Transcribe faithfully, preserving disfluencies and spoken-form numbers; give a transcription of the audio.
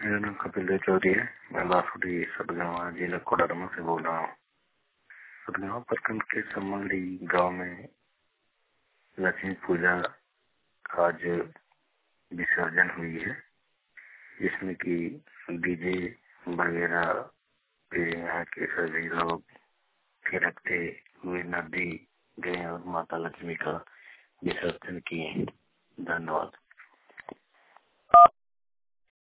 मेरा नाम कपिल देव चौधरी है। मैं बासुड़ी सतगावा जिला कोडरमा से बोल रहा हूँ। सतगावा प्रखंड के समंगड़ी गांव में लक्ष्मी पूजा आज विसर्जन हुई है, जिसमें कि डीजे वगैरह पे यहाँ के सभी लोग थिरकते हुए नदी गए और माता लक्ष्मी का विसर्जन किए। धन्यवाद।